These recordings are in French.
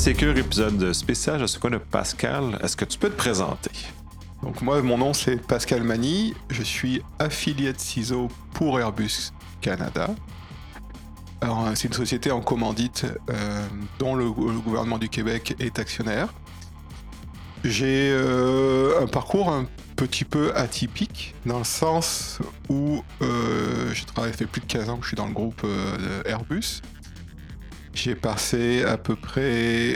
Sécure, épisode spécial. Je suis quoi de Pascal. Est-ce que tu peux te présenter? Donc moi, mon nom c'est Pascal Mani, je suis affilié de CISO pour Airbus Canada. Alors, c'est une société en commandite dont le gouvernement du Québec est actionnaire. J'ai un parcours un petit peu atypique, dans le sens où fait plus de 15 ans que je suis dans le groupe Airbus. J'ai passé à peu près,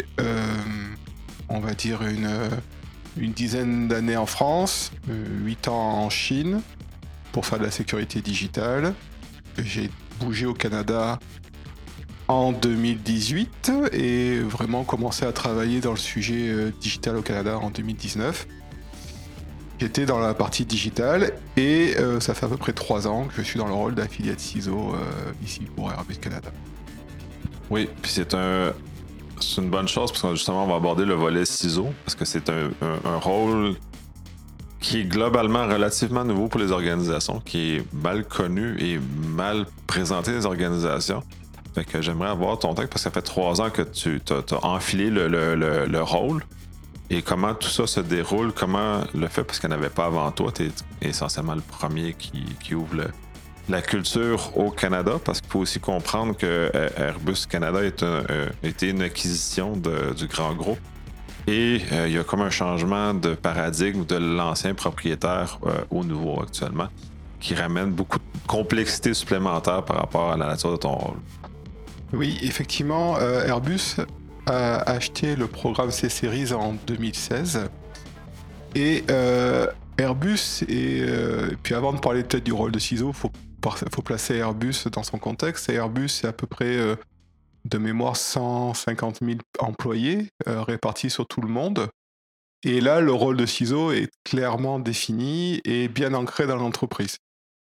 on va dire, une dizaine d'années en France, 8 ans en Chine, pour faire de la sécurité digitale. J'ai bougé au Canada en 2018 et vraiment commencé à travailler dans le sujet digital au Canada en 2019. J'étais dans la partie digitale et ça fait à peu près 3 ans que je suis dans le rôle d'affilié de CISO ici pour Airbus Canada. Oui, puis c'est une bonne chose parce que justement on va aborder le volet CISO parce que c'est un rôle qui est globalement relativement nouveau pour les organisations, qui est mal connu et mal présenté des organisations. Fait que j'aimerais avoir ton texte parce que ça fait 3 ans que tu as enfilé le rôle. Et comment tout ça se déroule, comment le fait, parce qu'il n'y en avait pas avant toi, tu es essentiellement le premier qui ouvre la culture au Canada, parce qu'il faut aussi comprendre que Airbus Canada était une acquisition du grand groupe. Et il y a comme un changement de paradigme de l'ancien propriétaire au nouveau actuellement, qui ramène beaucoup de complexité supplémentaire par rapport à la nature de ton rôle. Oui, effectivement, Airbus a acheté le programme C-Series en 2016. Et Airbus, puis avant de parler peut-être du rôle de CISO, faut placer Airbus dans son contexte. Et Airbus, c'est à peu près, de mémoire, 150 000 employés répartis sur tout le monde. Et là, le rôle de CISO est clairement défini et bien ancré dans l'entreprise.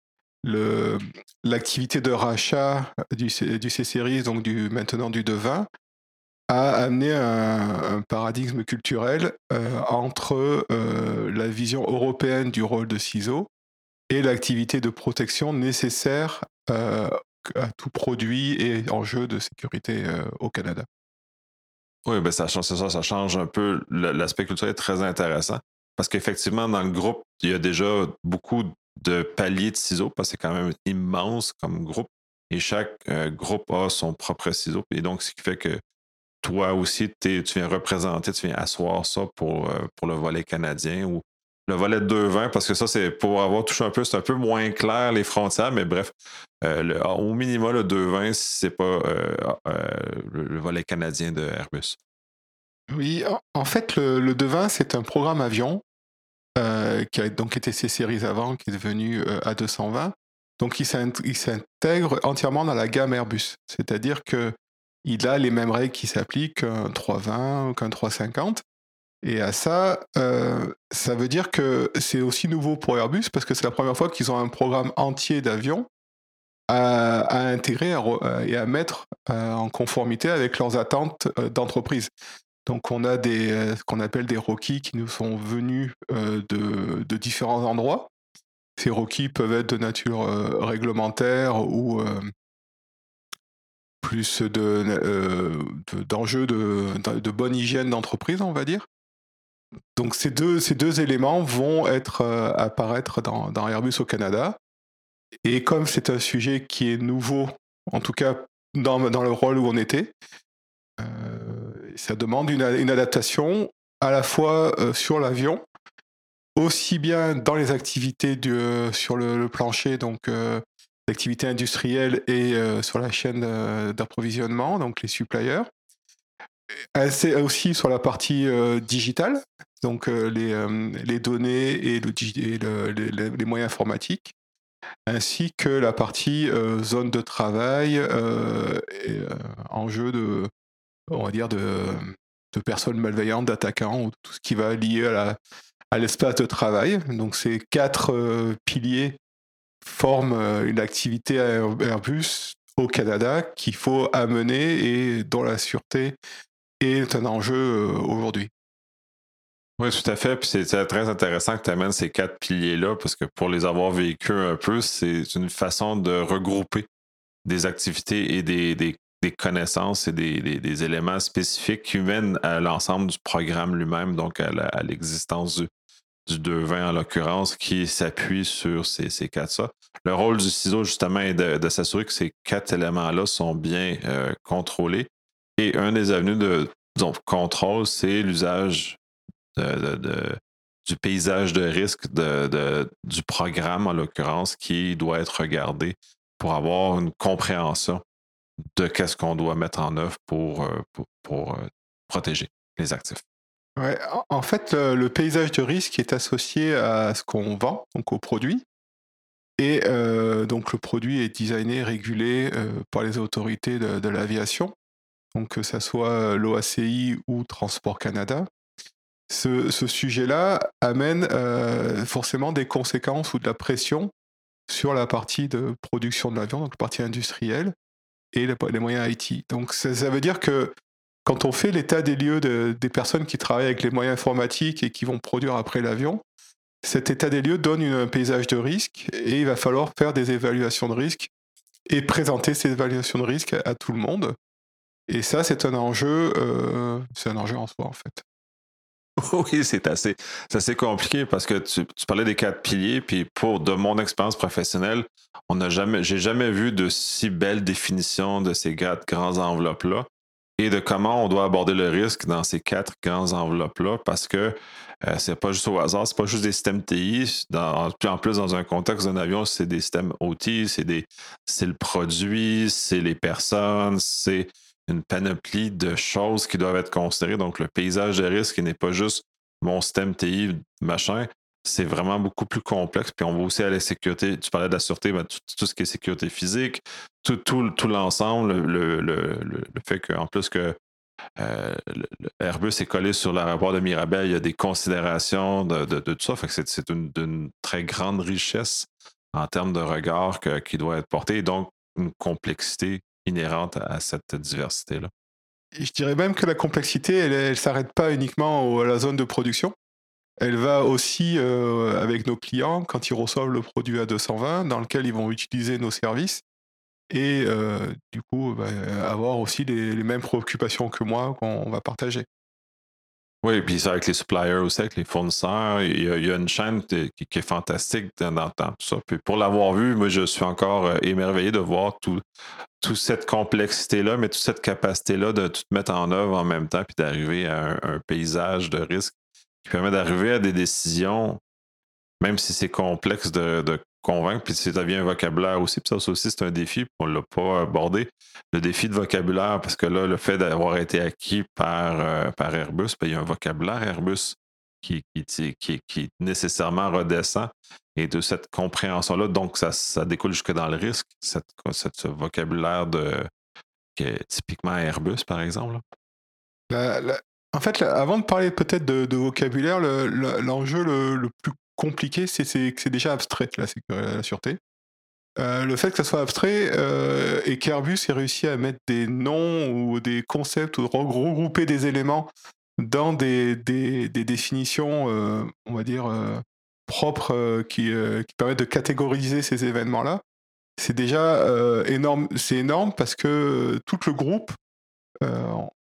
L'activité de rachat du C-Series, donc maintenant du devin, a amené un paradigme culturel entre la vision européenne du rôle de CISO et l'activité de protection nécessaire à tout produit et enjeu de sécurité au Canada. Oui, ben ça change un peu. L'aspect culturel est très intéressant. Parce qu'effectivement, dans le groupe, il y a déjà beaucoup de paliers de ciseaux, parce que c'est quand même immense comme groupe. Et chaque groupe a son propre ciseau. Et donc, ce qui fait que toi aussi, tu viens représenter, tu viens asseoir ça pour le volet canadien ou le volet de 220, parce que ça, c'est pour avoir touché un peu, c'est un peu moins clair les frontières, mais bref, au minimum, le 220, c'est pas le volet canadien de Airbus. Oui, en fait, le devin, c'est un programme avion qui a donc été C-Series avant, qui est devenu A220. Donc, il s'intègre entièrement dans la gamme Airbus. C'est-à-dire qu'il a les mêmes règles qui s'appliquent qu'un 320 ou qu'un 350. Et à ça, ça veut dire que c'est aussi nouveau pour Airbus parce que c'est la première fois qu'ils ont un programme entier d'avions à intégrer et à mettre en conformité avec leurs attentes d'entreprise. Donc on a ce qu'on appelle des ROCI qui nous sont venus de différents endroits. Ces ROCI peuvent être de nature réglementaire ou plus d'enjeux de bonne hygiène d'entreprise, on va dire. Donc ces deux éléments vont apparaître dans Airbus au Canada. Et comme c'est un sujet qui est nouveau, en tout cas dans le rôle où on était, ça demande une adaptation à la fois sur l'avion, aussi bien dans les activités sur le plancher, donc l'activité industrielle et sur la chaîne d'approvisionnement, donc les suppliers. C'est aussi sur la partie digitale, donc les données et les moyens informatiques, ainsi que la partie zone de travail et enjeu on va dire de personnes malveillantes, d'attaquants, ou tout ce qui va lier à l'espace de travail. Donc ces 4 piliers forment une activité à Airbus au Canada qu'il faut amener et dont la sûreté est un enjeu aujourd'hui. Oui, tout à fait. Puis c'est très intéressant que tu amènes ces 4 piliers-là, parce que pour les avoir vécus un peu, c'est une façon de regrouper des activités et des des connaissances et des éléments spécifiques qui mènent à l'ensemble du programme lui-même, donc à l'existence du 220 en l'occurrence, qui s'appuie sur ces quatre-là. Le rôle du ciseau, justement, est de s'assurer que ces quatre éléments-là sont bien contrôlés. Et un des avenues de disons, contrôle, c'est l'usage du paysage de risque du programme, en l'occurrence, qui doit être regardé pour avoir une compréhension de qu'est-ce qu'on doit mettre en œuvre pour protéger les actifs. Ouais, en fait, le paysage de risque est associé à ce qu'on vend, donc au produit. Et donc le produit est designé, régulé par les autorités de l'aviation, donc que ça soit l'OACI ou Transport Canada. Ce sujet-là amène forcément des conséquences ou de la pression sur la partie de production de l'avion, donc la partie industrielle, et les moyens IT. Donc ça veut dire que quand on fait l'état des lieux des personnes qui travaillent avec les moyens informatiques et qui vont produire après l'avion, cet état des lieux donne un paysage de risque et il va falloir faire des évaluations de risque et présenter ces évaluations de risque à tout le monde. Et ça, c'est un enjeu en soi, en fait. Oui, c'est assez compliqué parce que tu parlais des quatre piliers, puis de mon expérience professionnelle, j'ai jamais vu de si belle définition de ces quatre grandes enveloppes-là et de comment on doit aborder le risque dans ces quatre grandes enveloppes-là parce que c'est pas juste au hasard, c'est pas juste des systèmes TI. Puis en plus, dans un contexte d'un avion, c'est des systèmes OT, c'est le produit, c'est les personnes, c'est une panoplie de choses qui doivent être considérées. Donc, le paysage de risque qui n'est pas juste mon système TI, machin, c'est vraiment beaucoup plus complexe. Puis on va aussi à la sécurité. Tu parlais de la sûreté, mais tout ce qui est sécurité physique, tout l'ensemble, le fait qu'en plus que Airbus est collé sur l'aéroport de Mirabel, il y a des considérations de tout ça. Fait que c'est d'une très grande richesse en termes de regard qui doit être porté, et donc une complexité inhérente à cette diversité-là. Et je dirais même que la complexité, elle ne s'arrête pas uniquement à la zone de production. Elle va aussi avec nos clients quand ils reçoivent le produit A220 dans lequel ils vont utiliser nos services et du coup avoir aussi les mêmes préoccupations que moi qu'on va partager. Oui, puis ça avec les suppliers aussi, avec les fournisseurs, il y a une chaîne qui est fantastique dans tout ça. Puis pour l'avoir vu, moi je suis encore émerveillé de voir toute cette complexité-là, mais toute cette capacité-là de tout mettre en œuvre en même temps, puis d'arriver à un paysage de risque qui permet d'arriver à des décisions, même si c'est complexe de convaincre, puis ça devient un vocabulaire aussi, puis ça aussi c'est un défi, puis on ne l'a pas abordé, le défi de vocabulaire, parce que là, le fait d'avoir été acquis par Airbus, ben, il y a un vocabulaire Airbus qui nécessairement redescend, et de cette compréhension-là, donc ça découle jusque dans le risque, ce vocabulaire qui est typiquement Airbus, par exemple. En fait, avant de parler peut-être de vocabulaire, l'enjeu le plus compliqué, c'est que c'est déjà abstrait, la sûreté. Le fait que ça soit abstrait et qu'Airbus ait réussi à mettre des noms ou des concepts ou regrouper des éléments dans des définitions, on va dire, propres qui permettent de catégoriser ces événements-là, c'est déjà énorme. C'est énorme parce que tout le groupe, euh,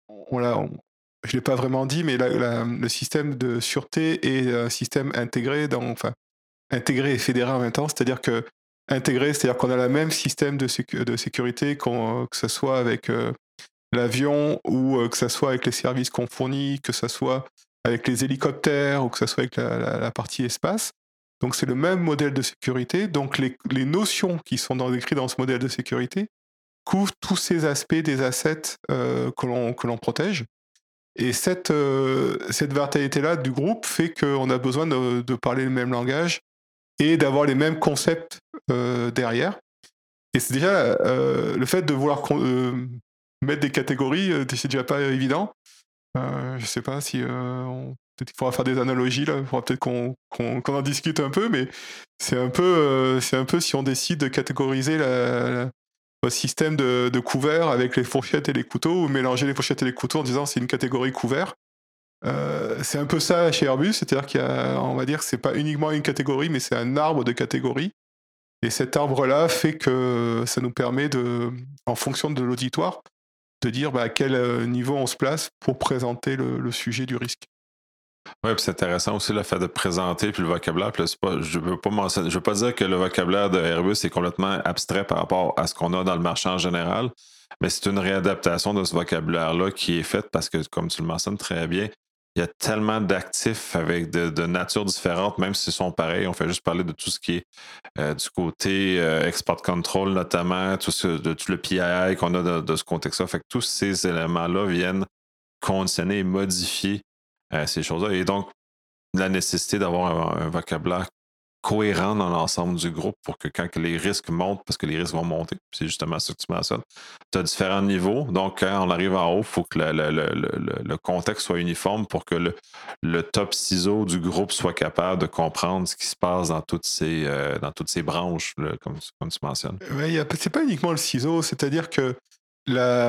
je ne l'ai pas vraiment dit, mais le système de sûreté est un système intégré, enfin, intégré et fédéré en même temps, c'est-à-dire que intégré, c'est-à-dire qu'on a le même système de sécurité, que ce soit avec l'avion ou que ce soit avec les services qu'on fournit, que ce soit avec les hélicoptères ou que ce soit avec la partie espace. Donc c'est le même modèle de sécurité. Donc les notions qui sont décrites dans ce modèle de sécurité couvrent tous ces aspects des assets que l'on protège. Et cette variété-là du groupe fait qu'on a besoin de parler le même langage et d'avoir les mêmes concepts derrière. Et c'est déjà le fait de vouloir mettre des catégories, c'est déjà pas évident. Je sais pas si peut-être qu'il faudra faire des analogies là, il faudra peut-être qu'on en discute un peu, mais c'est un peu si on décide de catégoriser votre système de couvert avec les fourchettes et les couteaux, ou mélanger les fourchettes et les couteaux en disant c'est une catégorie couvert. C'est un peu ça chez Airbus, c'est-à-dire on va dire que c'est pas uniquement une catégorie, mais c'est un arbre de catégories. Et cet arbre-là fait que ça nous permet en fonction de l'auditoire, de dire à quel niveau on se place pour présenter le sujet du risque. Oui, puis c'est intéressant aussi le fait de présenter puis le vocabulaire. Puis là, je veux pas dire que le vocabulaire de Airbus est complètement abstrait par rapport à ce qu'on a dans le marché en général, mais c'est une réadaptation de ce vocabulaire-là qui est faite parce que, comme tu le mentionnes très bien, il y a tellement d'actifs avec de natures différentes, même s'ils sont pareils. On fait juste parler de tout ce qui est du côté export control, notamment, de tout le PII qu'on a de ce contexte-là. Fait que tous ces éléments-là viennent conditionner et modifier ces choses-là. Et donc, la nécessité d'avoir un vocabulaire cohérent dans l'ensemble du groupe pour que quand les risques montent, parce que les risques vont monter, c'est justement ça que tu mentionnes, tu as différents niveaux. Donc, quand on arrive en haut, il faut que le contexte soit uniforme pour que le top ciseau du groupe soit capable de comprendre ce qui se passe dans toutes ces branches, là, comme tu mentionnes. Ouais, c'est pas uniquement le ciseau, c'est-à-dire que la,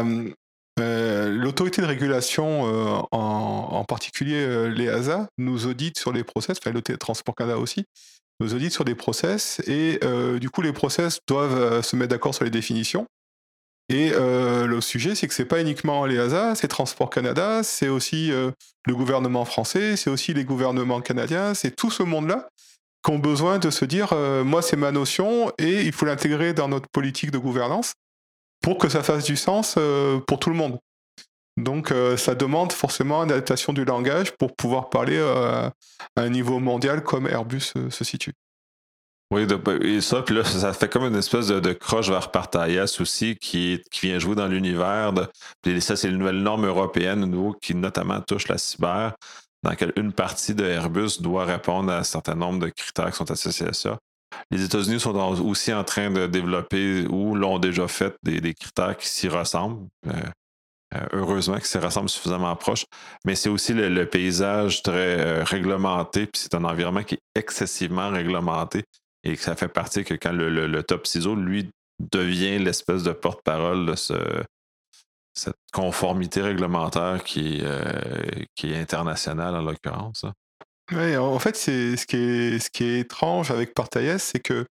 l'autorité de régulation, en particulier l'EASA, nous audite sur les process, enfin l'autorité de Transport Canada aussi, nous audite sur des process et du coup les process doivent se mettre d'accord sur les définitions. Et le sujet, c'est que c'est pas uniquement l'EASA, c'est Transport Canada, c'est aussi le gouvernement français, c'est aussi les gouvernements canadiens, c'est tout ce monde-là qui ont besoin de se dire moi c'est ma notion et il faut l'intégrer dans notre politique de gouvernance pour que ça fasse du sens pour tout le monde. Donc ça demande forcément une adaptation du langage pour pouvoir parler à un niveau mondial comme Airbus se situe. Oui, et ça, puis là, ça fait comme une espèce de croche vers Partaias aussi qui vient jouer dans l'univers. Puis ça, c'est une nouvelle norme européenne, au nouveau, qui notamment touche la cyber, dans laquelle une partie de Airbus doit répondre à un certain nombre de critères qui sont associés à ça. Les États-Unis sont aussi en train de développer ou l'ont déjà fait des critères qui s'y ressemblent. Heureusement qu'ils s'y ressemblent suffisamment proches. Mais c'est aussi le paysage très réglementé, puis c'est un environnement qui est excessivement réglementé et que ça fait partie que quand le top CISO, lui, devient l'espèce de porte-parole de cette conformité réglementaire qui est internationale en l'occurrence, hein. Ouais, en fait, c'est ce qui est étrange avec Partaies, c'est que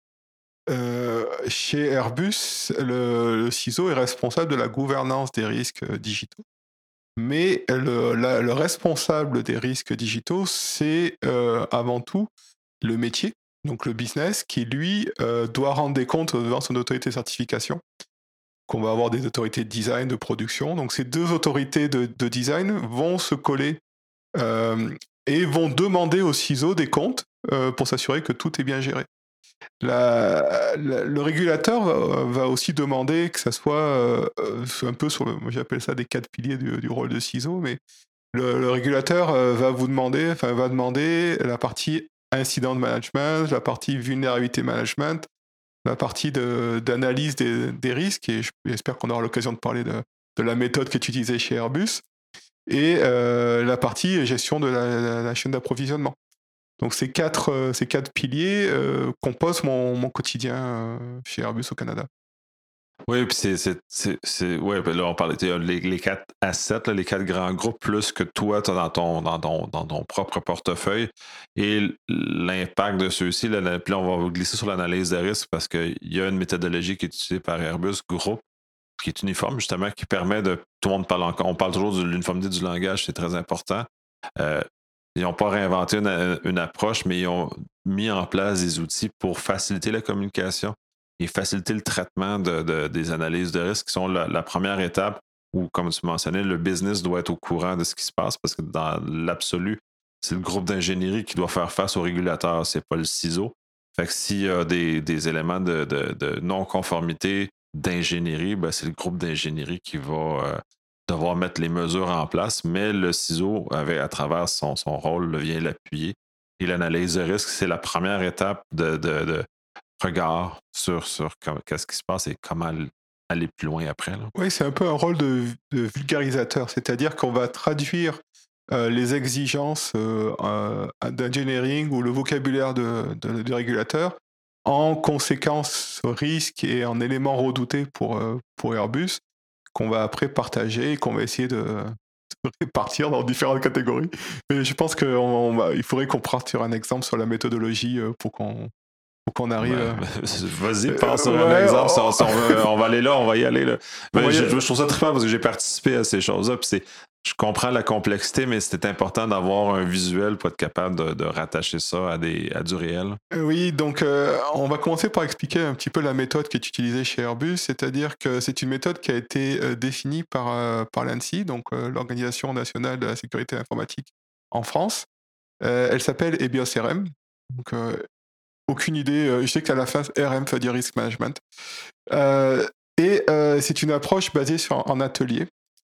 chez Airbus, le CISO est responsable de la gouvernance des risques digitaux. Mais le responsable des risques digitaux, c'est avant tout le métier, donc le business, qui lui doit rendre des comptes devant son autorité de certification, qu'on va avoir des autorités de design, de production. Donc ces deux autorités de design vont se coller euh, et vont demander au CISO des comptes pour s'assurer que tout est bien géré. Le régulateur va aussi demander que ça soit un peu moi j'appelle ça des quatre piliers du rôle de CISO, mais le régulateur va demander la partie incident management, la partie vulnérabilité management, la partie d'analyse des risques, et j'espère qu'on aura l'occasion de parler de la méthode qui est utilisée chez Airbus, et la partie gestion de la chaîne d'approvisionnement. Donc ces quatre piliers composent mon quotidien chez Airbus au Canada. Oui, puis ouais, ben là, on parlait, les quatre assets, là, les quatre grands groupes, plus que toi, tu as dans ton propre portefeuille. Et l'impact de ceux-ci, là, puis là, on va glisser sur l'analyse des risques parce qu'il y a une méthodologie qui est utilisée par Airbus Group, qui est uniforme, justement, qui permet de. Tout le monde parle encore. On parle toujours de l'uniformité du langage, c'est très important. Euh, Ils n'ont pas réinventé une approche, mais ils ont mis en place des outils pour faciliter la communication et faciliter le traitement des analyses de risque, qui sont la première étape où, comme tu mentionnais, le business doit être au courant de ce qui se passe parce que dans l'absolu, c'est le groupe d'ingénierie qui doit faire face au régulateur, c'est pas le ciseau. Fait que s'il y a des éléments de non-conformité d'ingénierie, ben, c'est le groupe d'ingénierie qui va devoir mettre les mesures en place, mais le ciseau, à travers son rôle, vient l'appuyer. Et l'analyse de risque, c'est la première étape de regard sur qu'est-ce qui se passe et comment aller plus loin après, là. Oui, c'est un peu un rôle de vulgarisateur, c'est-à-dire qu'on va traduire les exigences d'engineering ou le vocabulaire du régulateur en conséquences, risques et en éléments redoutés pour Airbus, qu'on va après partager et qu'on va essayer de répartir dans différentes catégories. Mais je pense qu'il faudrait qu'on parte sur un exemple sur la méthodologie pour qu'on Faut qu'on arrive. Vas-y, pense sur un exemple. Si on va aller là, on va y aller là. Mais je trouve ça trippant parce que j'ai participé à ces choses-là. Puis je comprends la complexité, mais c'était important d'avoir un visuel pour être capable de rattacher ça à du réel. Oui, donc on va commencer par expliquer un petit peu la méthode qui est utilisée chez Airbus, c'est-à-dire que c'est une méthode qui a été définie par l'ANSI, donc l'Organisation nationale de la sécurité informatique en France. Elle s'appelle EBIOS RM. Donc, aucune idée, je sais qu'à la fin, RM veut dire Risk Management. C'est une approche basée en atelier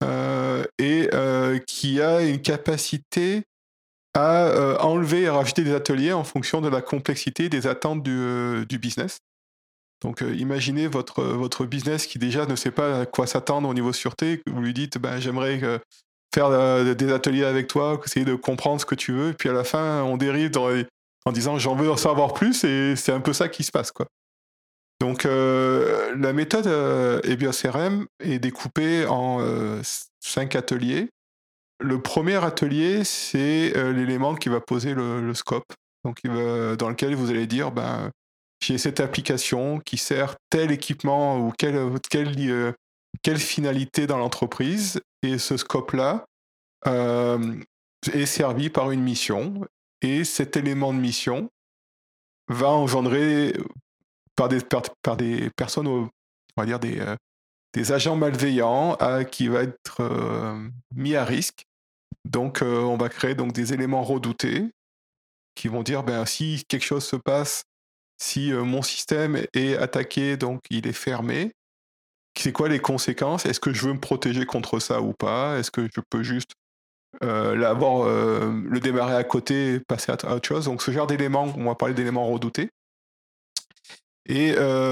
qui a une capacité à enlever et rajouter des ateliers en fonction de la complexité des attentes du business. Donc imaginez votre business qui déjà ne sait pas à quoi s'attendre au niveau sûreté, vous lui dites j'aimerais faire des ateliers avec toi, essayer de comprendre ce que tu veux, et puis à la fin on dérive en disant j'en veux en savoir plus, et c'est un peu ça qui se passe, quoi. Donc la méthode EBIOS RM est découpée en 5 ateliers. Le premier atelier, c'est l'élément qui va poser le scope, donc dans lequel vous allez dire j'ai cette application qui sert tel équipement ou quelle finalité dans l'entreprise, et ce scope-là est servi par une mission, et cet élément de mission va engendrer par des personnes, on va dire des agents malveillants qui va être mis à risque. Donc on va créer donc des éléments redoutés qui vont dire si quelque chose se passe, si mon système est attaqué, donc il est fermé, c'est quoi les conséquences? Est-ce que je veux me protéger contre ça ou pas? Est-ce que je peux juste le démarrer à côté et passer à autre chose? Donc ce genre d'éléments, on va parler d'éléments redoutés. Et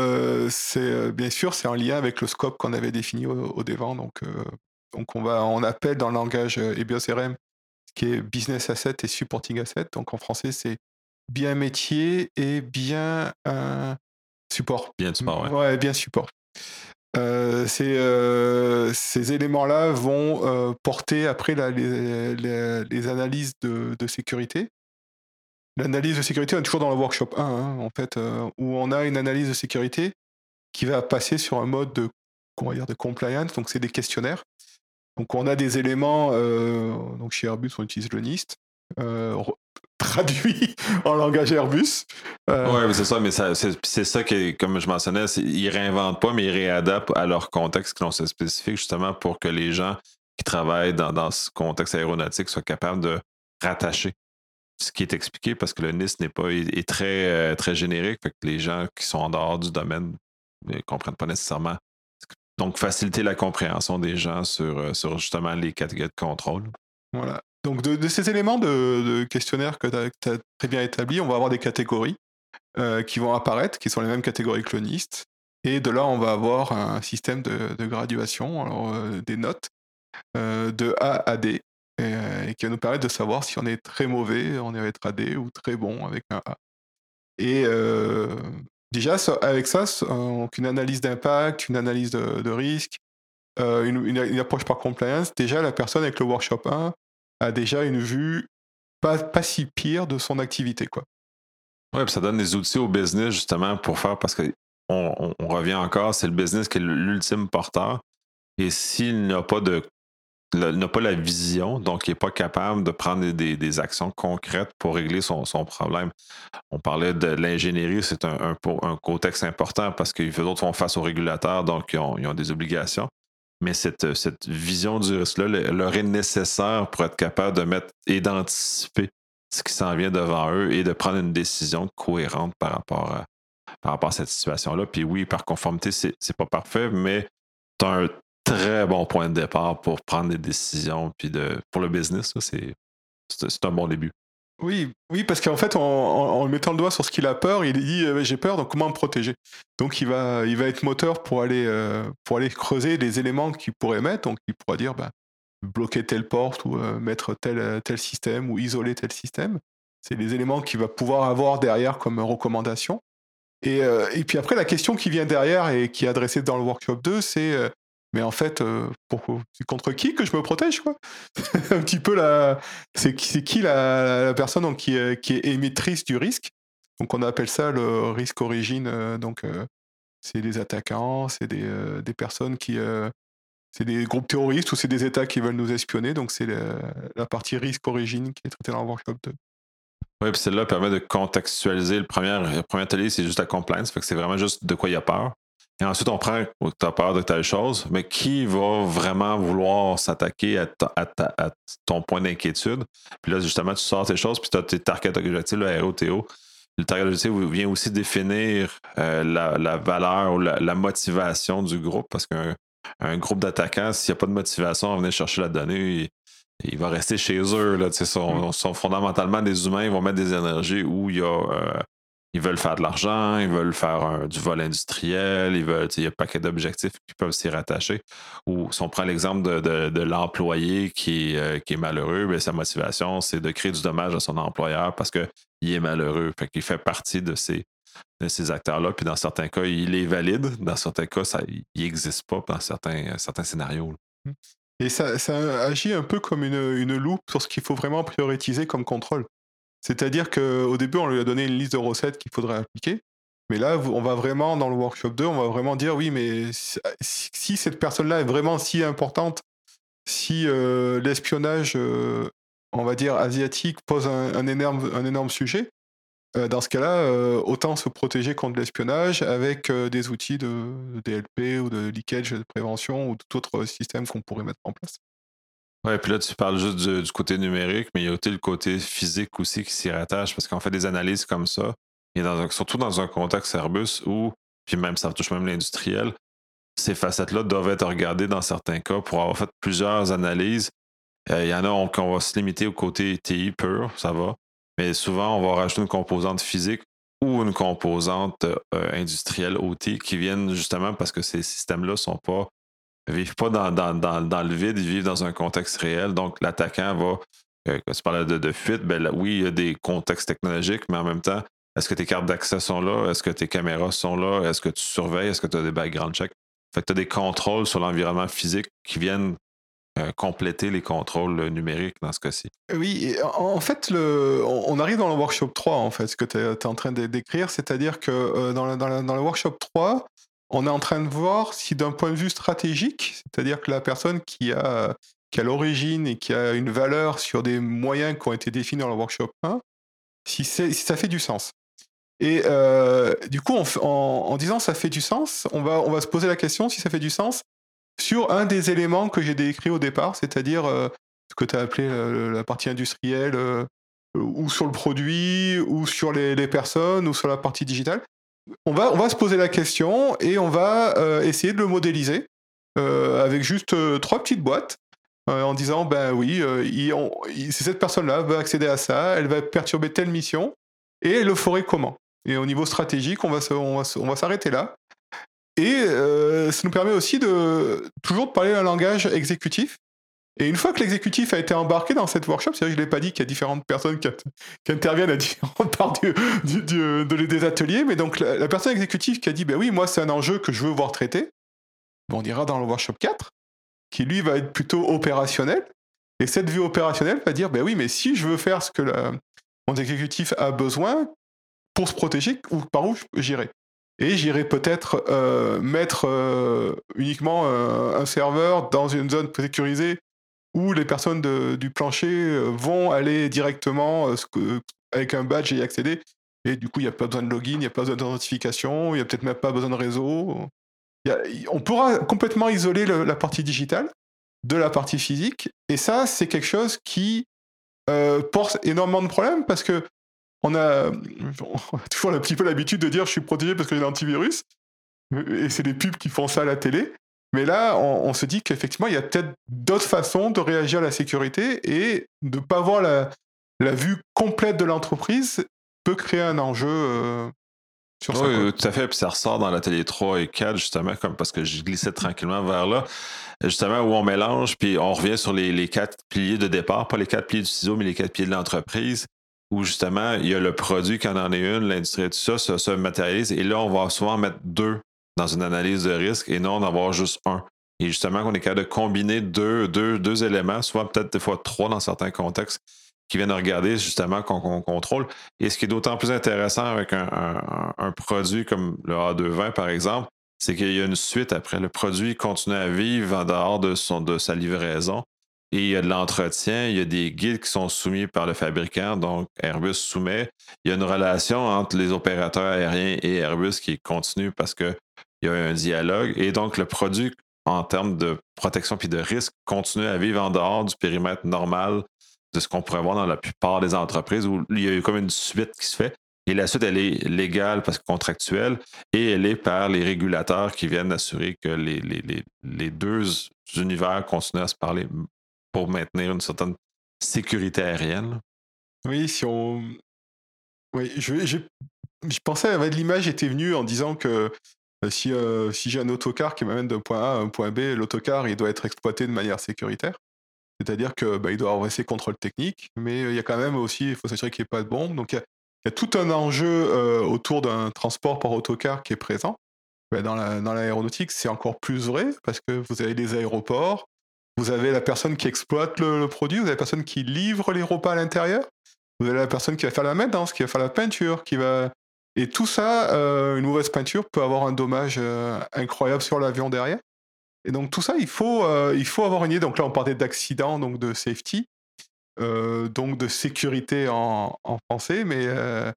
bien sûr, c'est en lien avec le scope qu'on avait défini au devant. Donc on appelle dans le langage EBIOS RM ce qui est business asset et supporting asset. Donc en français, c'est bien métier et bien support. Bien support, ouais. Ouais, bien support. Ces éléments-là vont porter après les analyses de sécurité. L'analyse de sécurité, on est toujours dans le workshop 1, en fait, où on a une analyse de sécurité qui va passer sur un mode de compliance, donc c'est des questionnaires. Donc on a des éléments, donc chez Airbus on utilise le NIST, traduit en langage Airbus. Oui, c'est ça, mais c'est ça qui, comme je mentionnais, ils réinventent pas, mais ils réadaptent à leur contexte qui sont spécifiques, justement pour que les gens qui travaillent dans ce contexte aéronautique soient capables de rattacher ce qui est expliqué, parce que le NIST est très, très générique, fait que les gens qui sont en dehors du domaine ne comprennent pas nécessairement. Donc, faciliter la compréhension des gens sur justement les catégories de contrôle. Voilà. Donc, de ces éléments de questionnaire que tu as très bien établis, on va avoir des catégories qui vont apparaître, qui sont les mêmes catégories que le NIST. Et de là, on va avoir un système de graduation, alors des notes de A à D, et qui va nous permettre de savoir si on est très mauvais, on va être à D, ou très bon avec un A. Et déjà, avec ça, une analyse d'impact, une analyse de risque, une approche par compliance, déjà la personne avec le workshop 1 a déjà une vue pas si pire de son activité, quoi. Oui, puis ça donne des outils au business justement pour faire, parce que on revient encore, c'est le business qui est l'ultime porteur. Et s'il n'a pas la vision, donc il n'est pas capable de prendre des actions concrètes pour régler son problème. On parlait de l'ingénierie, c'est un contexte important parce que les autres font face aux régulateurs, donc ils ont des obligations. Mais cette vision du risque-là leur est nécessaire pour être capable de mettre et d'anticiper ce qui s'en vient devant eux et de prendre une décision cohérente par rapport à cette situation-là. Puis oui, par conformité, c'est pas parfait, mais tu as un très bon point de départ pour prendre des décisions. Puis pour le business, là, c'est un bon début. Oui, parce qu'en fait, en mettant le doigt sur ce qu'il a peur, il dit j'ai peur, donc comment me protéger? Donc il va être moteur pour aller creuser les éléments qu'il pourrait mettre. Donc il pourra dire bloquer telle porte, ou mettre tel système, ou isoler tel système. C'est les éléments qu'il va pouvoir avoir derrière comme recommandation. Et puis après, la question qui vient derrière et qui est adressée dans le workshop 2, c'est mais en fait, c'est contre qui que je me protège, quoi? Un petit peu c'est qui la personne donc, qui est émettrice du risque? Donc on appelle ça le risque origine. C'est des attaquants, c'est des personnes c'est des groupes terroristes ou c'est des États qui veulent nous espionner. Donc c'est la partie risque origine qui est traitée dans le workshop 2. Oui, puis celle-là permet de contextualiser. Le premier atelier, c'est juste la compliance, fait que c'est vraiment juste de quoi il a peur. Et ensuite, on prend, tu as peur de telle chose, mais qui va vraiment vouloir s'attaquer à ton point d'inquiétude? Puis là, justement, tu sors tes choses, puis tu as tes targets objectifs, le ROTO. Le target objectif vient aussi définir la valeur ou la motivation du groupe, parce qu'un groupe d'attaquants, s'il n'y a pas de motivation à venir chercher la donnée, il va rester chez eux. Là, sont fondamentalement des humains, ils vont mettre des énergies où ils veulent faire de l'argent, ils veulent faire du vol industriel, il y a un paquet d'objectifs qui peuvent s'y rattacher. Ou si on prend l'exemple de l'employé qui est malheureux, bien, sa motivation, c'est de créer du dommage à son employeur parce qu'il est malheureux. Fait qu'il fait partie de ces acteurs-là. Puis dans certains cas, il est valide. Dans certains cas, il n'existe pas dans certains scénarios. Là. Et ça agit un peu comme une loupe sur ce qu'il faut vraiment prioriser comme contrôle. C'est-à-dire qu'au début, on lui a donné une liste de recettes qu'il faudrait appliquer. Mais là, on va vraiment, dans le workshop 2, on va vraiment dire, oui, mais si cette personne-là est vraiment si importante, si l'espionnage, on va dire, asiatique pose un énorme sujet, dans ce cas-là, autant se protéger contre l'espionnage avec des outils de DLP ou de leakage de prévention ou tout autre système qu'on pourrait mettre en place. Ouais, puis là, tu parles juste du côté numérique, mais il y a aussi le côté physique aussi qui s'y rattache parce qu'on fait des analyses comme ça, et surtout dans un contexte Airbus où, puis même ça touche même l'industriel, ces facettes-là doivent être regardées dans certains cas pour avoir fait plusieurs analyses. Il y en a qu'on va se limiter au côté TI pur, ça va, mais souvent, on va rajouter une composante physique ou une composante industrielle OT qui viennent justement parce que ces systèmes-là vivent pas dans le vide, ils vivent dans un contexte réel. Donc, l'attaquant va, quand tu parlais de fuite, ben là, oui, il y a des contextes technologiques, mais en même temps, est-ce que tes cartes d'accès sont là? Est-ce que tes caméras sont là? Est-ce que tu surveilles? Est-ce que tu as des background checks? Fait que tu as des contrôles sur l'environnement physique qui viennent compléter les contrôles numériques dans ce cas-ci. Oui, et en fait, on arrive dans le workshop 3, en fait, ce que tu es en train de décrire, c'est-à-dire que dans le workshop 3, on est en train de voir si d'un point de vue stratégique, c'est-à-dire que la personne qui a l'origine et qui a une valeur sur des moyens qui ont été définis dans le workshop 1, si ça fait du sens. Et du coup, en disant ça fait du sens, on va se poser la question si ça fait du sens sur un des éléments que j'ai décrit au départ, c'est-à-dire ce que tu as appelé la partie industrielle, ou sur le produit, ou sur les personnes, ou sur la partie digitale. On va se poser la question et on va essayer de le modéliser avec juste 3 petites boîtes en disant, ben oui, c'est cette personne-là va accéder à ça, elle va perturber telle mission, et elle le ferait comment? Et au niveau stratégique, on va s'arrêter là. Et ça nous permet aussi toujours de parler un langage exécutif. Et une fois que l'exécutif a été embarqué dans cette workshop, c'est vrai que je ne l'ai pas dit qu'il y a différentes personnes qui interviennent à différentes parties des ateliers, mais donc la personne exécutive qui a dit, ben oui, moi c'est un enjeu que je veux voir traité, on ira dans le workshop 4, qui lui va être plutôt opérationnel, et cette vue opérationnelle va dire, ben oui, mais si je veux faire ce que mon exécutif a besoin pour se protéger, par où j'irai? Et j'irai peut-être mettre uniquement un serveur dans une zone sécurisée où les personnes du plancher vont aller directement avec un badge et y accéder. Et du coup, il n'y a pas besoin de login, il n'y a pas besoin d'authentification, il n'y a peut-être même pas besoin de réseau. On pourra complètement isoler la partie digitale de la partie physique. Et ça, c'est quelque chose qui pose énormément de problèmes parce que on a toujours un petit peu l'habitude de dire je suis protégé parce que j'ai l'antivirus, et c'est les pubs qui font ça à la télé. Mais là, on se dit qu'effectivement, il y a peut-être d'autres façons de réagir à la sécurité, et de ne pas voir la vue complète de l'entreprise peut créer un enjeu sur ça. Oui, tout à fait. Puis ça ressort dans l'atelier 3 et 4, justement, comme parce que je glissais tranquillement vers là, justement, où on mélange, puis on revient sur les 4 piliers de départ, pas les 4 piliers du ciseau, mais les 4 piliers de l'entreprise, où justement, il y a le produit quand on en est une, l'industrie, tout ça se matérialise, et là, on va souvent mettre 2 dans une analyse de risque et non d'en avoir juste un. Et justement, qu'on est capable de combiner deux éléments, souvent peut-être des fois 3 dans certains contextes, qui viennent regarder justement qu'on contrôle. Et ce qui est d'autant plus intéressant avec un produit comme le A220, par exemple, c'est qu'il y a une suite après. Le produit continue à vivre en dehors de sa livraison. Et il y a de l'entretien, il y a des guides qui sont soumis par le fabricant, donc Airbus soumet. Il y a une relation entre les opérateurs aériens et Airbus qui est continue parce qu'il y a un dialogue. Et donc, le produit, en termes de protection et de risque, continue à vivre en dehors du périmètre normal de ce qu'on pourrait voir dans la plupart des entreprises où il y a eu comme une suite qui se fait. Et la suite, elle est légale parce que contractuelle et elle est par les régulateurs qui viennent assurer que les deux univers continuent à se parler pour maintenir une certaine sécurité aérienne. Oui, si on. Oui, je pensais, l'image était venue en disant que si j'ai un autocar qui m'amène d'un point A à un point B, l'autocar, il doit être exploité de manière sécuritaire. C'est-à-dire que il doit avoir ses contrôles techniques, mais il y a quand même aussi, il faut s'assurer qu'il n'y ait pas de bombe. Donc il y a tout un enjeu autour d'un transport par autocar qui est présent. Dans l'aéronautique, c'est encore plus vrai parce que vous avez les aéroports, vous avez la personne qui exploite le produit, vous avez la personne qui livre les repas à l'intérieur, vous avez la personne qui va faire la maintenance, qui va faire la peinture, qui va... Et tout ça, une mauvaise peinture peut avoir un dommage incroyable sur l'avion derrière. Et donc tout ça, il faut avoir une idée. Donc là, on parlait d'accident, donc de safety, donc de sécurité en français, mais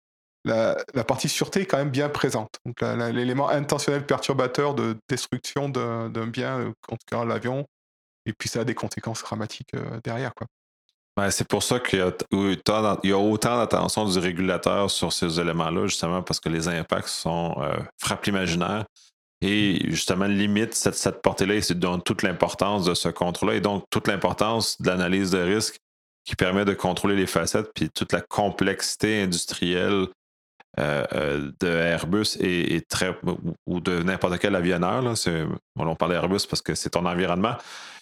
la partie sûreté est quand même bien présente. Donc l'élément intentionnel perturbateur de destruction d'un bien, en tout cas l'avion, et puis ça a des conséquences dramatiques derrière, quoi. Ben, c'est pour ça qu'il y a autant d'attention du régulateur sur ces éléments-là, justement, parce que les impacts frappent l'imaginaire. Et justement, limite cette portée-là et c'est donne toute l'importance de ce contrôle-là et donc toute l'importance de l'analyse de risque qui permet de contrôler les facettes puis toute la complexité industrielle de Airbus ou de n'importe quel avionneur. Là. On parle d'Airbus parce que c'est ton environnement.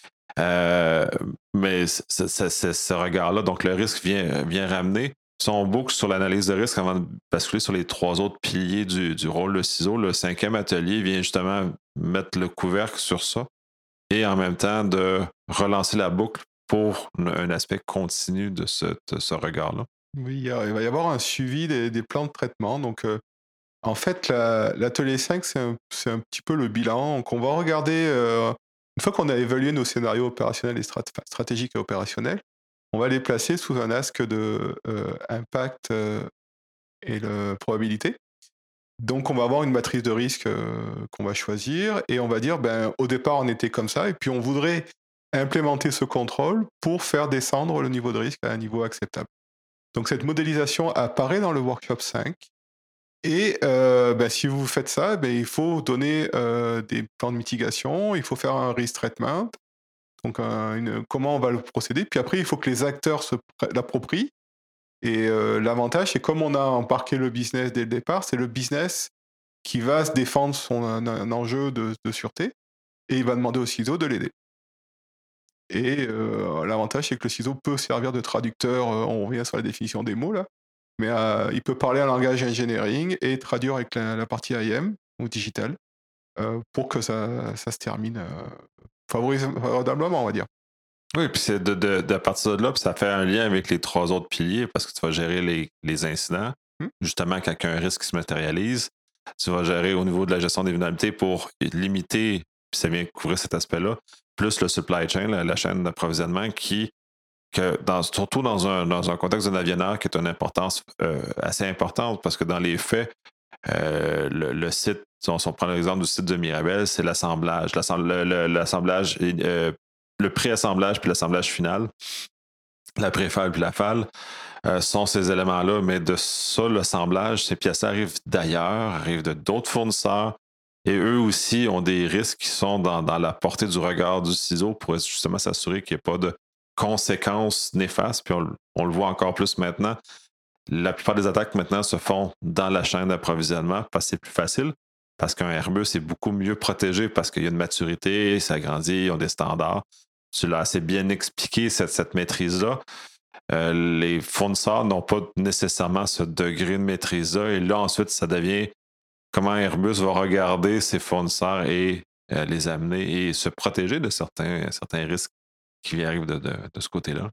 Mais ce regard-là, donc le risque vient ramener. Si on boucle sur l'analyse de risque avant de basculer sur les trois autres piliers du rôle de ciseau, le 5e atelier vient justement mettre le couvercle sur ça et en même temps de relancer la boucle pour un aspect continu de ce regard-là. Oui, il va y avoir un suivi des plans de traitement. Donc, en fait, l'atelier 5, c'est un petit peu le bilan. Donc, on va regarder, une fois qu'on a évalué nos scénarios opérationnels et stratégiques et opérationnels, on va les placer sous un asque de impact et de probabilité. Donc, on va avoir une matrice de risque qu'on va choisir et on va dire, au départ, on était comme ça et puis on voudrait implémenter ce contrôle pour faire descendre le niveau de risque à un niveau acceptable. Donc, cette modélisation apparaît dans le workshop 5. Et si vous faites ça, il faut donner des plans de mitigation, il faut faire un risk treatment, donc comment on va le procéder. Puis après, il faut que les acteurs l'approprient. Et l'avantage, c'est comme on a embarqué le business dès le départ, c'est le business qui va se défendre un enjeu de sûreté et il va demander au ciseau de l'aider. Et l'avantage, c'est que le ciseau peut servir de traducteur, on revient sur la définition des mots là, mais il peut parler un langage engineering et traduire avec la partie IM ou digital pour que ça se termine favorablement, on va dire. Oui, puis c'est de partir de là, puis ça fait un lien avec les trois autres piliers parce que tu vas gérer les incidents, justement quand un risque se matérialise. Tu vas gérer au niveau de la gestion des vulnérabilités pour limiter, puis ça vient couvrir cet aspect-là, plus le supply chain, la chaîne d'approvisionnement surtout dans un contexte d'un avionneur qui est une importance assez importante parce que dans les faits, le site, si on prend l'exemple du site de Mirabel, c'est l'assemblage. L'assemblage, le pré-assemblage puis l'assemblage final, la préfale puis la fale, sont ces éléments-là, mais de ça, l'assemblage, ces pièces-là arrivent d'ailleurs, arrivent de d'autres fournisseurs, et eux aussi ont des risques qui sont dans la portée du regard du ciseau pour justement s'assurer qu'il n'y ait pas de conséquences néfastes, puis on le voit encore plus maintenant. La plupart des attaques maintenant se font dans la chaîne d'approvisionnement parce que c'est plus facile, parce qu'un Airbus est beaucoup mieux protégé parce qu'il y a une maturité, ça grandit, ils ont des standards. Tu l'as assez bien expliqué, cette maîtrise-là. Les fournisseurs n'ont pas nécessairement ce degré de maîtrise-là. Et là, ensuite, ça devient comment Airbus va regarder ses fournisseurs et les amener et se protéger de certains risques qui arrivent de ce côté-là.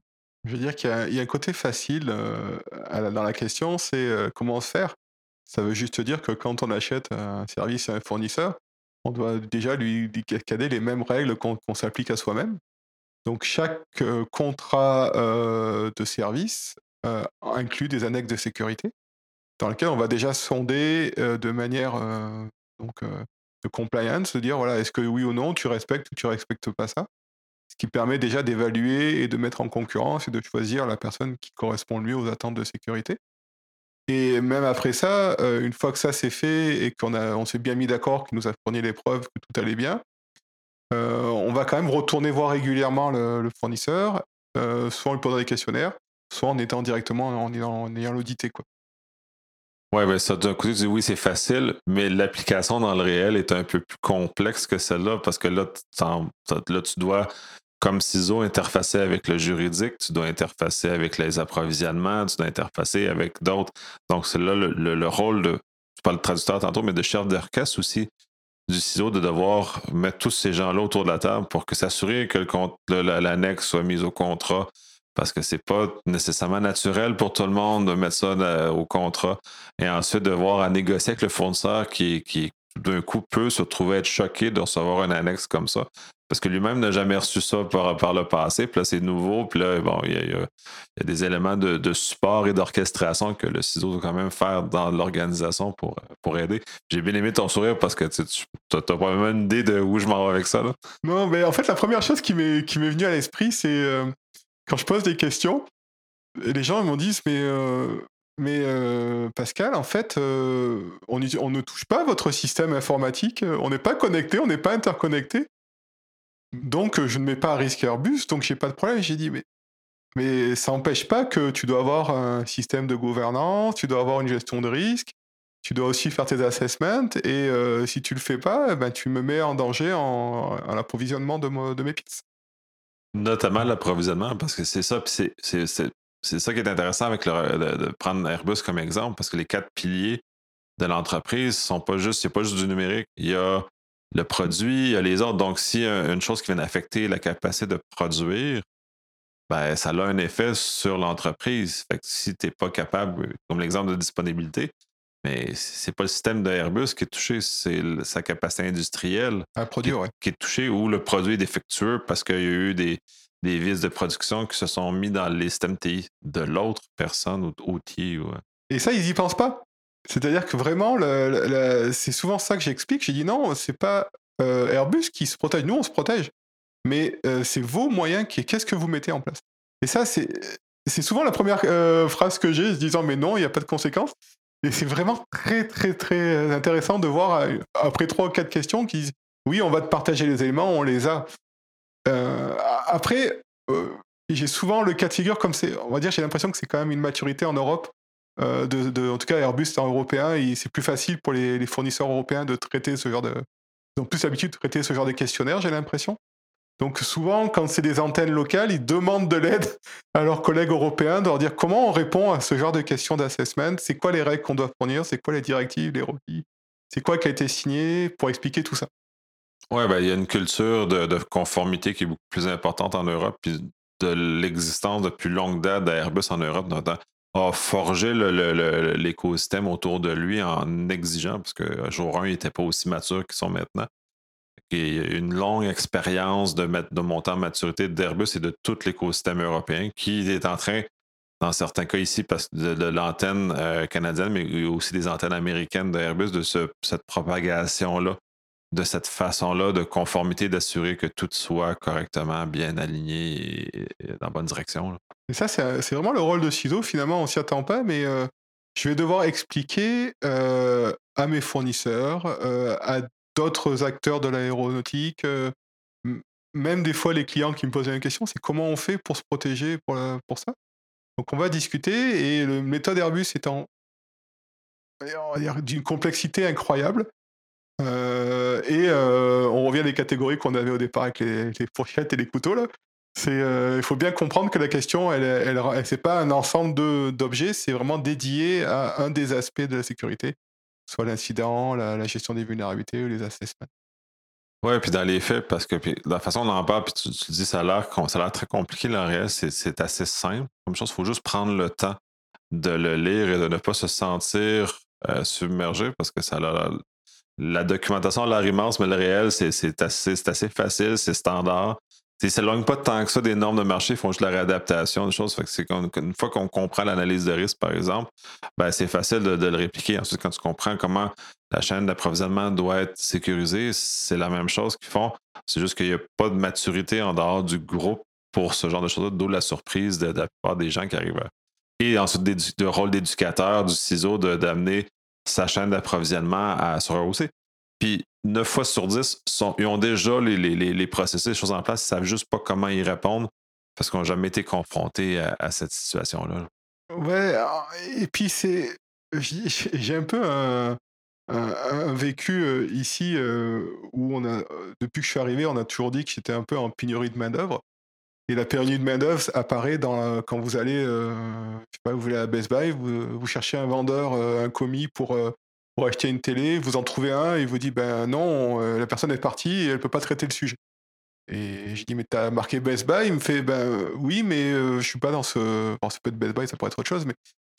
Je veux dire qu'il y a un côté facile dans la question, c'est comment se faire. Ça veut juste dire que quand on achète un service à un fournisseur, on doit déjà lui cascader les mêmes règles qu'on s'applique à soi-même. Donc chaque contrat de service inclut des annexes de sécurité dans lesquelles on va déjà sonder de manière de compliance, de dire voilà, est-ce que oui ou non tu respectes ou tu respectes pas ça. Ce qui permet déjà d'évaluer et de mettre en concurrence et de choisir la personne qui correspond le mieux aux attentes de sécurité. Et même après ça, une fois que ça c'est fait et on s'est bien mis d'accord, qu'il nous a fourni les preuves que tout allait bien, on va quand même retourner voir régulièrement le fournisseur, soit en lui posant des questionnaires, soit en étant directement en ayant l'audité, quoi. Ouais, ben ça, d'un côté, tu dis oui, c'est facile, mais l'application dans le réel est un peu plus complexe que celle-là, parce que là, là, tu dois, comme ciseau, interfacer avec le juridique, tu dois interfacer avec les approvisionnements, tu dois interfacer avec d'autres. Donc, c'est là le rôle de, je parle de traducteur tantôt, mais de chef d'orchestre aussi, du ciseau, de devoir mettre tous ces gens-là autour de la table pour que s'assurer que l'annexe soit mise au contrat, parce que c'est pas nécessairement naturel pour tout le monde de mettre ça au contrat, et ensuite devoir à négocier avec le fournisseur qui d'un coup peut se trouver être choqué de recevoir un annexe comme ça, parce que lui-même n'a jamais reçu ça par le passé, puis là c'est nouveau, puis là bon, il y a des éléments de support et d'orchestration que le ciseau doit quand même faire dans l'organisation pour aider. J'ai bien aimé ton sourire parce que tu n'as pas vraiment une idée de où je m'en vais avec ça. Là. Non, mais en fait, la première chose qui m'est venue à l'esprit, c'est quand je pose des questions, les gens ils m'ont dit mais Pascal, en fait, on ne touche pas à votre système informatique, on n'est pas connecté, on n'est pas interconnecté, donc je ne mets pas à risque Airbus, donc j'ai pas de problème. J'ai dit mais ça n'empêche pas que tu dois avoir un système de gouvernance, tu dois avoir une gestion de risque, tu dois aussi faire tes assessments, et si tu le fais pas, eh ben, tu me mets en danger en approvisionnement de mes pièces. Notamment l'approvisionnement, parce que c'est ça, puis c'est ça qui est intéressant avec de prendre Airbus comme exemple, parce que les quatre piliers de l'entreprise sont pas juste, c'est pas juste du numérique. Il y a le produit, il y a les autres. Donc, si une chose qui vient affecter la capacité de produire, ben, ça a un effet sur l'entreprise. Fait que si tu n'es pas capable, comme l'exemple de disponibilité, mais c'est pas le système de Airbus qui est touché, c'est sa capacité industrielle À produire, ouais. qui est touchée ou le produit est défectueux parce qu'il y a eu des vices de production qui se sont mis dans les systèmes TI de l'autre personne ou outil. Ouais. Et ça, ils y pensent pas. C'est-à-dire que vraiment, c'est souvent ça que j'explique. J'ai dit non, c'est pas Airbus qui se protège. Nous, on se protège. Mais c'est vos moyens qu'est-ce que vous mettez en place. Et ça, c'est souvent la première phrase que j'ai, se disant mais non, il n'y a pas de conséquences. Et c'est vraiment très, très, très intéressant de voir, après 3 ou 4 questions, qui disent oui, on va te partager les éléments, on les a. Après, j'ai souvent le cas de figure, comme c'est, on va dire, j'ai l'impression que c'est quand même une maturité en Europe. En tout cas, Airbus c'est en européen, et c'est plus facile pour les fournisseurs européens de traiter ce genre de. Ils ont plus l'habitude de traiter ce genre de questionnaire, j'ai l'impression. Donc souvent, quand c'est des antennes locales, ils demandent de l'aide à leurs collègues européens, de leur dire comment on répond à ce genre de questions d'assessment, c'est quoi les règles qu'on doit fournir, c'est quoi les directives, les requis, c'est quoi qui a été signé, pour expliquer tout ça. Ouais, ben, il y a une culture de conformité qui est beaucoup plus importante en Europe, puis de l'existence depuis longue date d'Airbus en Europe, notamment, a forgé l'écosystème autour de lui en exigeant, parce que jour 1, ils n'étaient pas aussi matures qu'ils sont maintenant. Il y a une longue expérience de monter en maturité d'Airbus et de tout l'écosystème européen qui est en train, dans certains cas ici, parce que de l'antenne canadienne, mais aussi des antennes américaines d'Airbus, cette propagation-là, de cette façon-là de conformité, d'assurer que tout soit correctement bien aligné et dans la bonne direction. Là. Et ça, c'est vraiment le rôle de ciseau, finalement, on s'y attend pas, mais je vais devoir expliquer à mes fournisseurs, à d'autres acteurs de l'aéronautique, m- même des fois les clients qui me posaient une question, c'est comment on fait pour se protéger pour ça. Donc on va discuter, et le méthode Airbus étant, on va dire, d'une complexité incroyable, on revient des catégories qu'on avait au départ avec les fourchettes et les couteaux là. Il faut bien comprendre que la question, c'est pas un ensemble d'objets, c'est vraiment dédié à un des aspects de la sécurité, soit l'incident, la gestion des vulnérabilités ou les assessments. Ouais, puis dans les faits, parce que puis la façon dont on en parle, puis tu dis ça a l'air très compliqué, le réel, c'est assez simple. Comme chose, il faut juste prendre le temps de le lire et de ne pas se sentir submergé parce que ça a la documentation a l'air immense, mais le réel, c'est assez facile, c'est standard. Ils ne s'éloignent pas tant que ça des normes de marché, ils font juste la réadaptation des choses. Fait que c'est une fois qu'on comprend l'analyse de risque, par exemple, ben, c'est facile de le répliquer. Ensuite, quand tu comprends comment la chaîne d'approvisionnement doit être sécurisée, c'est la même chose qu'ils font. C'est juste qu'il n'y a pas de maturité en dehors du groupe pour ce genre de choses-là, d'où la surprise de la plupart des gens qui arrivent. Et ensuite, le rôle d'éducateur du ciseau d'amener sa chaîne d'approvisionnement à se rehausser. Puis 9 fois sur 10, ils ont déjà les processus, les choses en place, ils ne savent juste pas comment y répondre parce qu'ils n'ont jamais été confrontés à cette situation-là. Ouais, et puis j'ai un peu un vécu ici où depuis que je suis arrivé, on a toujours dit que j'étais un peu en pénurie de main-d'œuvre. Et la pénurie de main-d'œuvre apparaît quand vous allez, je sais pas, vous allez à Best Buy, vous cherchez un vendeur, un commis pour acheter une télé, vous en trouvez un et il vous dit ben non, la personne est partie et elle peut pas traiter le sujet. Et je dis mais t'as marqué Best Buy, il me fait ben oui, mais je suis pas dans ce. Bon, ça peut être Best Buy, ça pourrait être autre chose, mais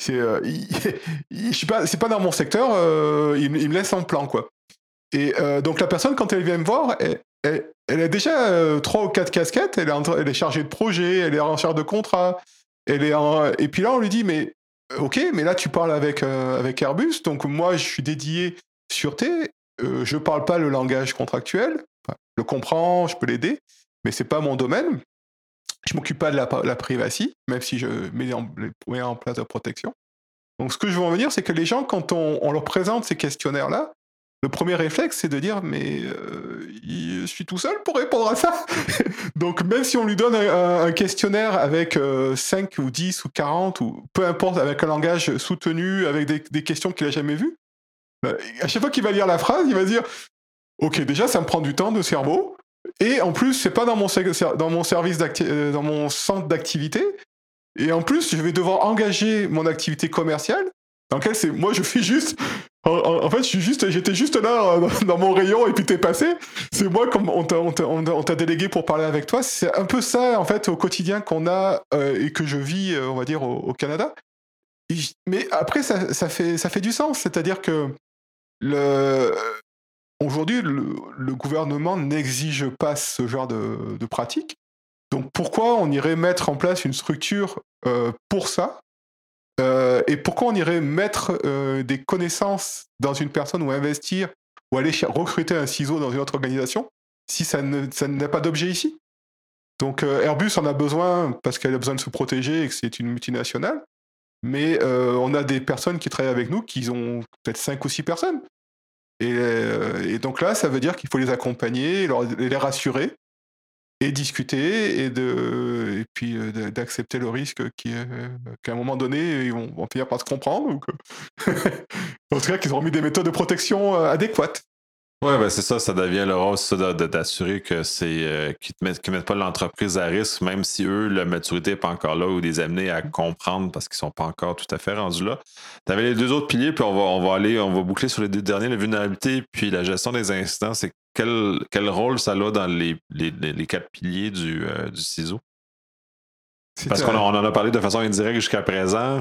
je suis pas, c'est pas dans mon secteur, il me laisse en plan quoi. Et donc la personne, quand elle vient me voir, elle a déjà 3 ou 4 casquettes, elle est chargée de projet, elle est en charge de contrat, et puis là on lui dit mais ok, mais là tu parles avec Airbus, donc moi je suis dédié sûreté, je parle pas le langage contractuel, enfin, je le comprends, je peux l'aider, mais c'est pas mon domaine, je m'occupe pas de la privacy, même si je mets en place de protection. Donc ce que je veux en venir, c'est que les gens, quand on leur présente ces questionnaires-là, le premier réflexe, c'est de dire mais je suis tout seul pour répondre à ça. Donc même si on lui donne un questionnaire avec 5 ou 10 ou 40 ou peu importe, avec un langage soutenu, avec des questions qu'il a jamais vues, à chaque fois qu'il va lire la phrase, il va dire ok, déjà ça me prend du temps de cerveau, et en plus c'est pas dans mon service dans mon centre d'activité, et en plus, je vais devoir engager mon activité commerciale, dans laquelle moi je fais juste. En fait, j'étais juste là dans mon rayon et puis t'es passé. C'est moi comme on t'a délégué pour parler avec toi. C'est un peu ça en fait au quotidien qu'on a et que je vis, on va dire au Canada. Mais après, ça fait du sens. C'est-à-dire que le, aujourd'hui, le gouvernement n'exige pas ce genre de pratique. Donc pourquoi on irait mettre en place une structure pour ça, et pourquoi on irait mettre des connaissances dans une personne ou investir ou aller recruter un ciseau dans une autre organisation si ça n'a pas d'objet ici. Donc Airbus en a besoin parce qu'elle a besoin de se protéger et que c'est une multinationale, mais on a des personnes qui travaillent avec nous qui ont peut-être 5 ou 6 personnes. Et donc là, ça veut dire qu'il faut les accompagner, les rassurer, et discuter et puis d'accepter le risque qu'à un moment donné ils vont finir par se comprendre en tout cas qu'ils auront mis des méthodes de protection adéquates. Ouais, ben c'est ça, ça devient le rôle, ça, d'assurer que qu'ils mettent pas l'entreprise à risque, même si eux, la maturité n'est pas encore là, ou les amener à comprendre parce qu'ils sont pas encore tout à fait rendus là. Tu avais les deux autres piliers, puis on va boucler sur les deux derniers, la vulnérabilité, puis la gestion des incidents. C'est quel rôle ça a dans les quatre piliers du ciseau? Parce qu'on en a parlé de façon indirecte jusqu'à présent.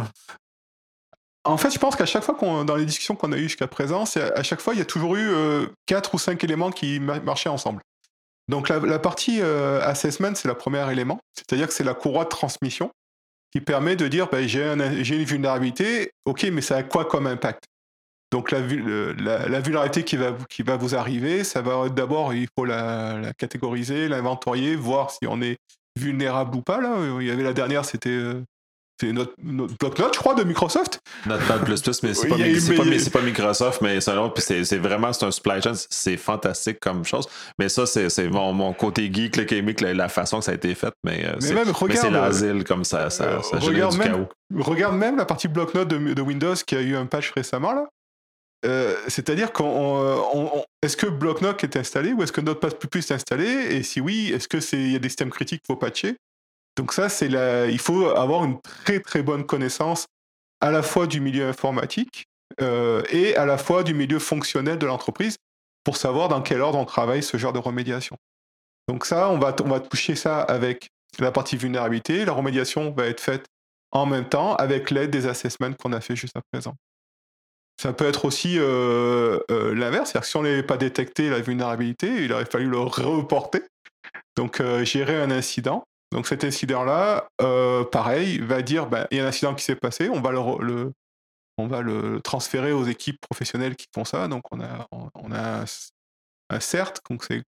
En fait, je pense qu'à chaque fois dans les discussions qu'on a eues jusqu'à présent, à chaque fois, il y a toujours eu 4 ou 5 éléments qui marchaient ensemble. Donc la partie assessment, c'est le premier élément, c'est-à-dire que c'est la courroie de transmission qui permet de dire j'ai une vulnérabilité, ok, mais ça a quoi comme impact? Donc la vulnérabilité qui va vous arriver, ça va d'abord, il faut la catégoriser, l'inventorier, voir si on est vulnérable ou pas. Là, il y avait la dernière, c'était c'est notre bloc-notes, je crois, de Microsoft. Notepad++, mais c'est pas Microsoft, mais c'est un autre, puis c'est vraiment, c'est un supply chain, c'est fantastique comme chose. Mais ça, c'est mon côté geek, le chimique, la façon que ça a été fait, mais c'est l'asile, comme ça génère du chaos. Regarde même la partie bloc-notes de Windows qui a eu un patch récemment, là. C'est-à-dire est-ce que bloc-notes est installé ou est-ce que Notepad++ est installé? Et si oui, est-ce qu'il y a des systèmes critiques qu'il faut patcher? Donc ça, il faut avoir une très très bonne connaissance à la fois du milieu informatique et à la fois du milieu fonctionnel de l'entreprise. pour savoir dans quel ordre on travaille ce genre de remédiation. Donc ça, on va toucher ça avec la partie vulnérabilité. La remédiation va être faite en même temps avec l'aide des assessments qu'on a fait juste à présent. Ça peut être aussi l'inverse, c'est-à-dire que si on n'avait pas détecté la vulnérabilité, il aurait fallu le reporter, donc gérer un incident. Donc cet incident-là, pareil, va dire, il y a un incident qui s'est passé, on va le transférer aux équipes professionnelles qui font ça. Donc on a un CERT, donc c'est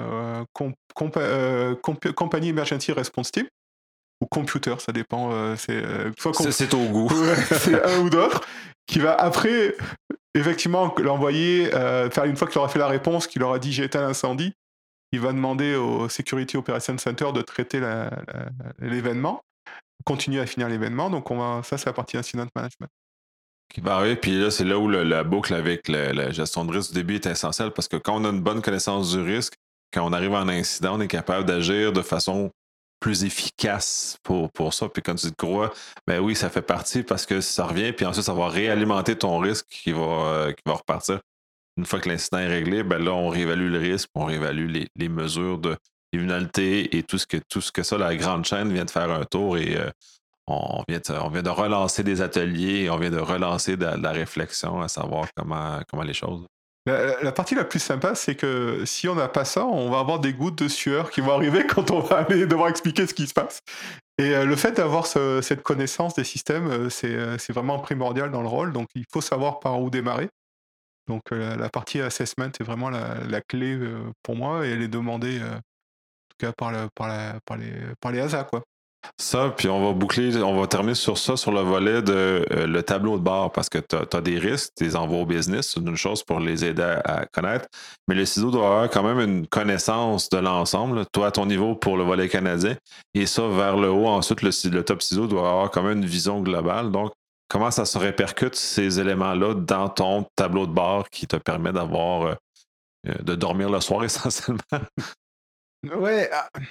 Company Emergency Response Team, ou computer, ça dépend. C'est au goût. C'est un ou d'autre qui va après effectivement l'envoyer, une fois qu'il aura fait la réponse, qu'il aura dit j'ai éteint l'incendie, il va demander au Security Operations Center de traiter l'événement, continuer à finir l'événement. Donc ça c'est la partie incident management. Oui, puis là, c'est là où la boucle avec la gestion de risque du début est essentielle, parce que quand on a une bonne connaissance du risque, quand on arrive en incident, on est capable d'agir de façon plus efficace pour ça. Puis quand tu te crois, oui, ça fait partie parce que ça revient, puis ensuite, ça va réalimenter ton risque qui va repartir. Une fois que l'incident est réglé, là, on réévalue le risque, on réévalue les mesures de vulnérabilité et tout ce que ça, la grande chaîne vient de faire un tour et on vient de relancer des ateliers, on vient de relancer de la réflexion à savoir comment les choses. La partie la plus sympa, c'est que si on n'a pas ça, on va avoir des gouttes de sueur qui vont arriver quand on va aller devoir expliquer ce qui se passe. Et le fait d'avoir cette connaissance des systèmes, c'est vraiment primordial dans le rôle. Donc il faut savoir par où démarrer. Donc la partie assessment est vraiment la clé pour moi, et elle est demandée en tout cas par les ASA, quoi. Ça, puis on va terminer sur ça, sur le volet de le tableau de bord, parce que tu as des risques, tu les envoies au business, c'est une chose pour les aider à connaître, mais le CISO doit avoir quand même une connaissance de l'ensemble, toi à ton niveau pour le volet canadien, et ça vers le haut, ensuite le top CISO doit avoir quand même une vision globale. Donc, comment ça se répercute ces éléments-là dans ton tableau de bord qui te permet d'avoir de dormir le soir essentiellement? Ouais.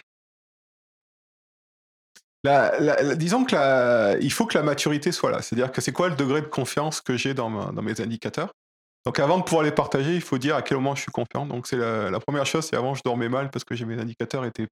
Disons que il faut que la maturité soit là. C'est-à-dire que c'est quoi le degré de confiance que j'ai dans mes indicateurs. Donc avant de pouvoir les partager, il faut dire à quel moment je suis confiant. Donc c'est la première chose, c'est avant je dormais mal parce que mes indicateurs n'étaient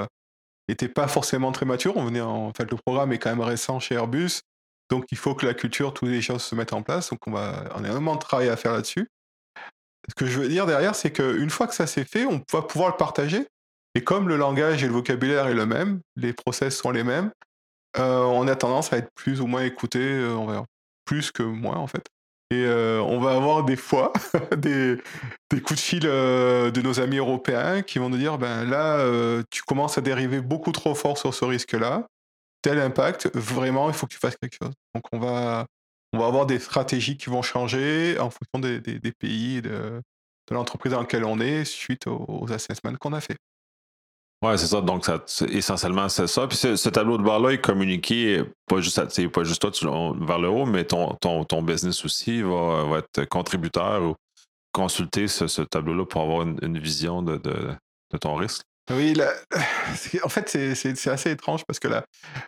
pas forcément très matures. En fait, le programme est quand même récent chez Airbus. Donc il faut que la culture, toutes les choses se mettent en place. Donc on a énormément de travail à faire là-dessus. Ce que je veux dire derrière, c'est qu'une fois que ça s'est fait, on va pouvoir le partager. Et comme le langage et le vocabulaire est le même, les process sont les mêmes, on a tendance à être plus ou moins écouté, on va dire plus que moins en fait. Et on va avoir des fois des coups de fil de nos amis européens qui vont nous dire là, tu commences à dériver beaucoup trop fort sur ce risque-là, tel impact, vraiment, il faut que tu fasses quelque chose. Donc on va avoir des stratégies qui vont changer en fonction des pays et de l'entreprise dans laquelle on est suite aux assessments qu'on a fait. Ouais, c'est ça. Donc, essentiellement, c'est ça. Puis ce tableau de bord-là est communiqué pas juste toi vers le haut, mais ton business aussi va être contributeur ou consulter ce tableau-là pour avoir une vision de ton risque. Oui, en fait, c'est assez étrange parce que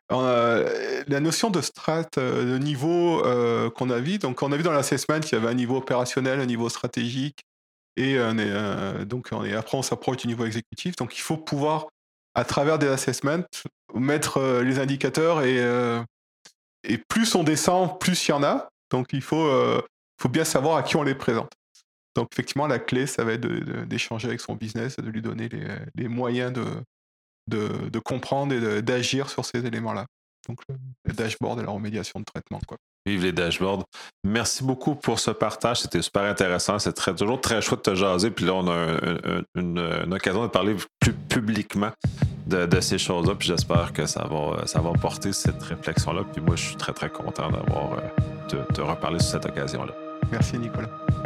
la notion de strat, de niveau qu'on a vu, donc on a vu dans l'assessment qu'il y avait un niveau opérationnel, un niveau stratégique, et après on s'approche du niveau exécutif. Donc il faut pouvoir, à travers des assessments, mettre les indicateurs, et plus on descend, plus il y en a. Donc il faut bien savoir à qui on les présente. Donc effectivement, la clé, ça va être d'échanger avec son business, de lui donner les moyens de comprendre et d'agir sur ces éléments-là. Donc le dashboard et la remédiation de traitement, quoi. Vive les dashboards. Merci beaucoup pour ce partage. C'était super intéressant. C'est toujours très chouette de te jaser. Puis là, on a une occasion de parler plus publiquement de ces choses-là. Puis j'espère que ça va porter cette réflexion-là. Puis moi, je suis très, très content d'avoir te reparler sur cette occasion-là. Merci, Nicolas.